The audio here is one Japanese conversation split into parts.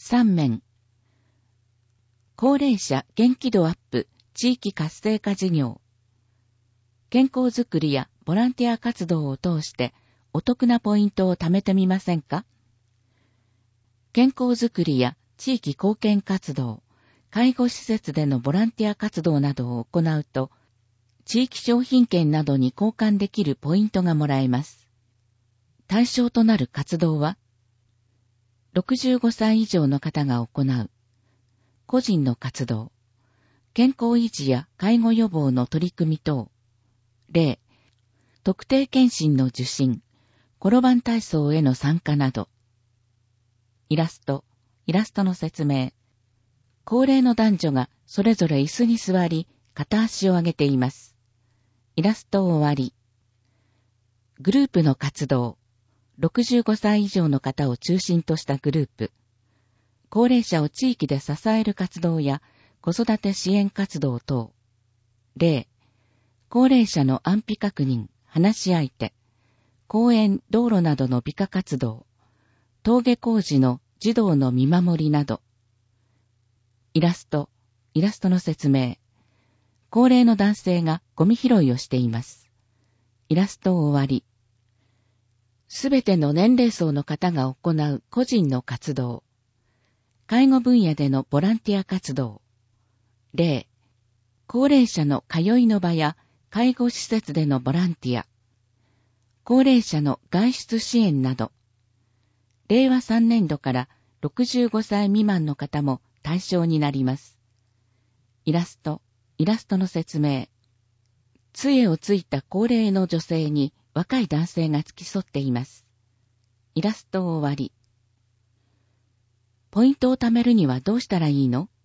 3面。高齢者元気度アップ地域活性化事業。健康づくりやボランティア活動を通してお得なポイントを貯めてみませんか？健康づくりや地域貢献活動、介護施設でのボランティア活動などを行うと、地域商品券などに交換できるポイントがもらえます。対象となる活動は、65歳以上の方が行う個人の活動、健康維持や介護予防の取り組み等、例、特定健診の受診、転ばん体操への参加など。イラストの説明。高齢の男女がそれぞれ椅子に座り、片足を上げています。イラスト終わり。グループの活動。65歳以上の方を中心としたグループ。高齢者を地域で支える活動や子育て支援活動等。例、高齢者の安否確認、話し相手、公園、道路などの美化活動、登下校時の児童の見守りなど。イラストの説明。高齢の男性がゴミ拾いをしています。イラスト終わり。すべての年齢層の方が行う個人の活動。介護分野でのボランティア活動。例、高齢者の通いの場や介護施設でのボランティア。高齢者の外出支援など。令和3年度から65歳未満の方も対象になります。イラストの説明。杖をついた高齢の女性に若い男性が付き添っています。イラスト終わり。ポイントを貯めるにはどうしたらいいの？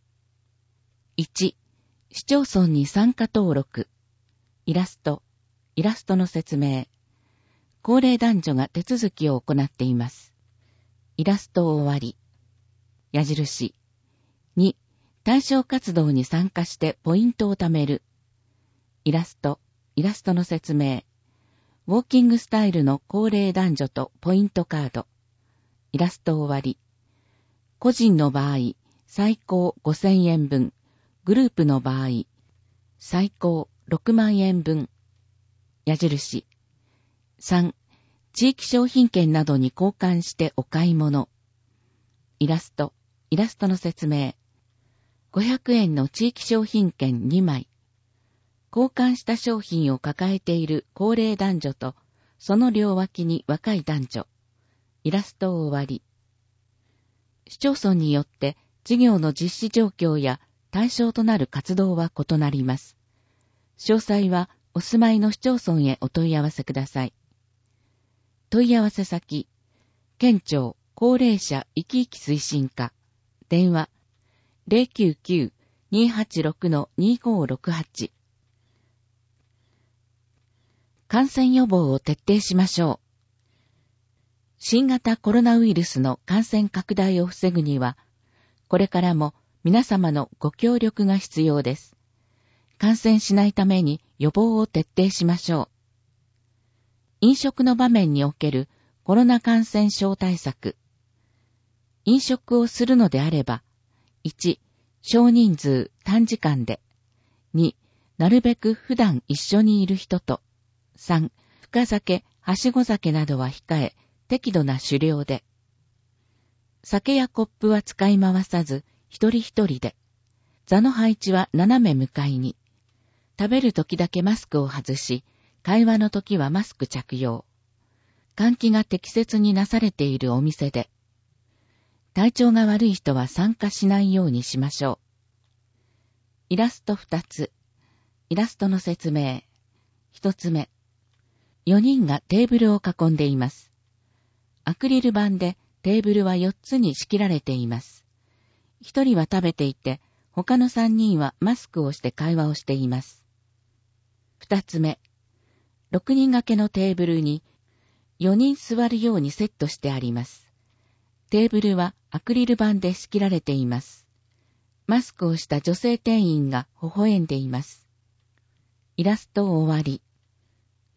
1. 市町村に参加登録。イラストの説明。高齢男女が手続きを行っています。イラスト終わり。矢印。2. 対象活動に参加してポイントを貯める。イラストの説明。ウォーキングスタイルの高齢男女とポイントカード。イラスト終わり。個人の場合、最高5000円分。グループの場合、最高6万円分。矢印。3. 地域商品券などに交換してお買い物。イラストの説明。500円の地域商品券2枚。交換した商品を抱えている高齢男女と、その両脇に若い男女。イラスト終わり。市町村によって事業の実施状況や対象となる活動は異なります。詳細はお住まいの市町村へお問い合わせください。問い合わせ先、県庁高齢者生き生き推進課、電話 099-286-2568。感染予防を徹底しましょう。新型コロナウイルスの感染拡大を防ぐには、これからも皆様のご協力が必要です。感染しないために予防を徹底しましょう。飲食の場面におけるコロナ感染症対策。飲食をするのであれば、1、少人数短時間で。2、なるべく普段一緒にいる人と。3、深酒、はしご酒などは控え、適度な酒量で。酒やコップは使い回さず、一人一人で。座の配置は斜め向かいに。食べるときだけマスクを外し、会話のときはマスク着用。換気が適切になされているお店で。体調が悪い人は参加しないようにしましょう。イラスト2つ。イラストの説明。1つ目。4人がテーブルを囲んでいます。アクリル板でテーブルは4つに仕切られています。1人は食べていて、他の3人はマスクをして会話をしています。2つ目。6人掛けのテーブルに4人座るようにセットしてあります。テーブルはアクリル板で仕切られています。マスクをした女性店員が微笑んでいます。イラスト終わり。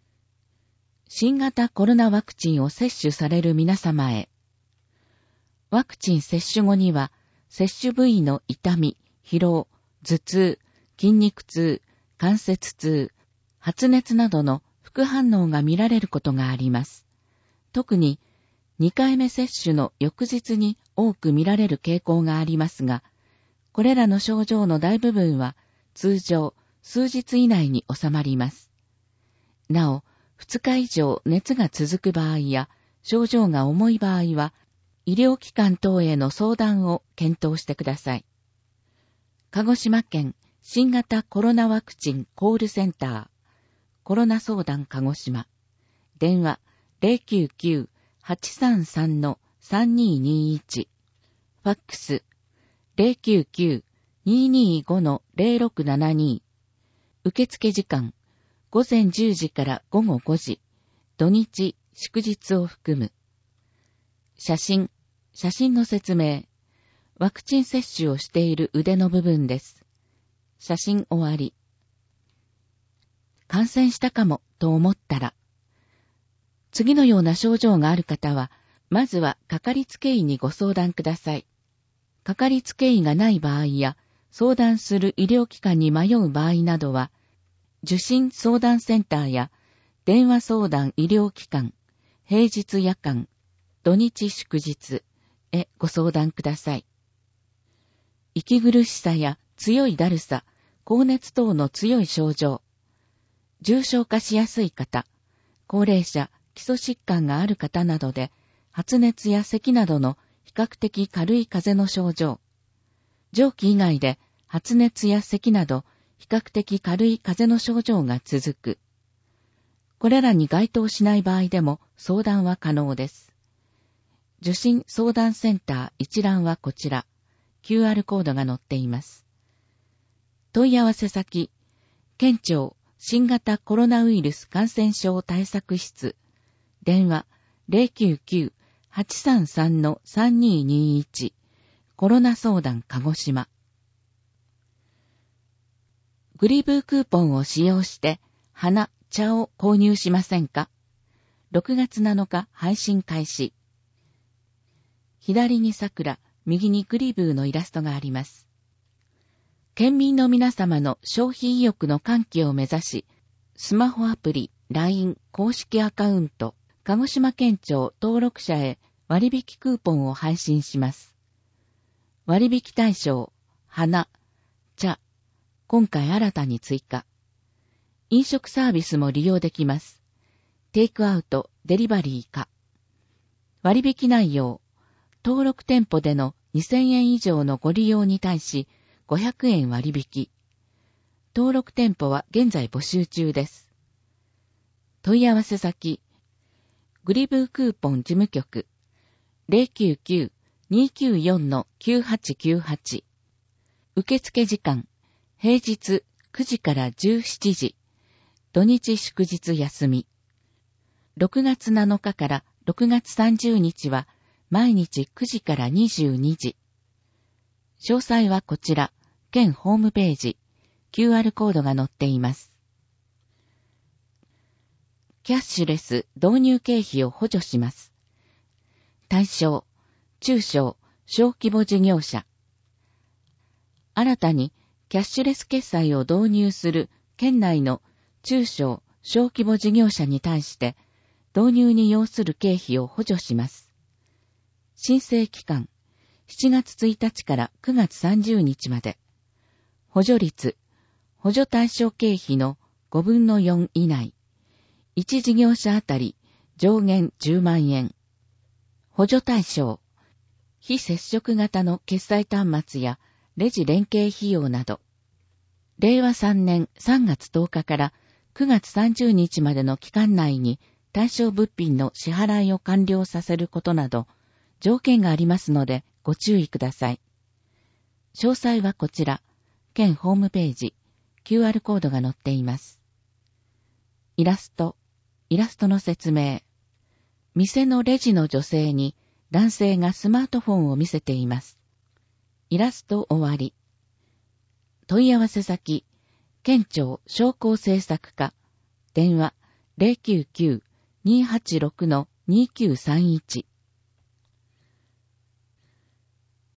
新型コロナワクチンを接種される皆様へ。 ワクチン接種後には、接種部位の痛み、疲労、頭痛、筋肉痛、関節痛、発熱などの副反応が見られることがあります。特に2回目接種の翌日に多く見られる傾向がありますが、これらの症状の大部分は通常数日以内に収まります。なお、2日以上熱が続く場合や症状が重い場合は、医療機関等への相談を検討してください。鹿児島県新型コロナワクチンコールセンター、コロナ相談鹿児島、電話 099-833-3221、ファックス 099-225-0672、受付時間午前10時から午後5時、土日、祝日を含む。写真の説明。ワクチン接種をしている腕の部分です。写真終わり。感染したかもと思ったら、次のような症状がある方は、まずはかかりつけ医にご相談ください。かかりつけ医がない場合や、相談する医療機関に迷う場合などは、受診相談センターや電話相談医療機関、平日夜間、土日祝日へご相談ください。息苦しさや強いだるさ、高熱等の強い症状、重症化しやすい方、高齢者、基礎疾患がある方などで、発熱や咳などの比較的軽い風邪の症状、上気以外で発熱や咳など比較的軽い風邪の症状が続く。これらに該当しない場合でも相談は可能です。受診相談センター一覧はこちら、QR コードが載っています。問い合わせ先、県庁新型コロナウイルス感染症対策室、電話 099-833-3221、コロナ相談鹿児島。グリブークーポンを使用して、花、茶を購入しませんか？ 6 月7日配信開始。左に桜、右にグリブーのイラストがあります。県民の皆様の消費意欲の喚起を目指し、スマホアプリ、LINE 公式アカウント、鹿児島県庁登録者へ割引クーポンを配信します。割引対象、花、茶、今回新たに追加。飲食サービスも利用できます。テイクアウト、デリバリーか。割引内容、登録店舗での2000円以上のご利用に対し500円割引。登録店舗は現在募集中です。問い合わせ先、グリブークーポン事務局 099-294-9898。受付時間、平日9時から17時、土日祝日休み。6月7日から6月30日は毎日9時から22時。詳細はこちら、県ホームページ、QR コードが載っています。キャッシュレス導入経費を補助します。対象、中小、小規模事業者。新たにキャッシュレス決済を導入する県内の中小、小規模事業者に対して導入に要する経費を補助します。申請期間、7月1日から9月30日まで。補助率、補助対象経費の5分の4以内。1事業者あたり上限10万円。補助対象、非接触型の決済端末やレジ連携費用など。令和3年3月10日から9月30日までの期間内に対象物品の支払いを完了させることなど、条件がありますのでご注意ください。詳細はこちら、県ホームページ、QR コードが載っています。イラストの説明。店のレジの女性に男性がスマートフォンを見せています。イラスト終わり。問い合わせ先、県庁商工政策課、電話 099-286-2931。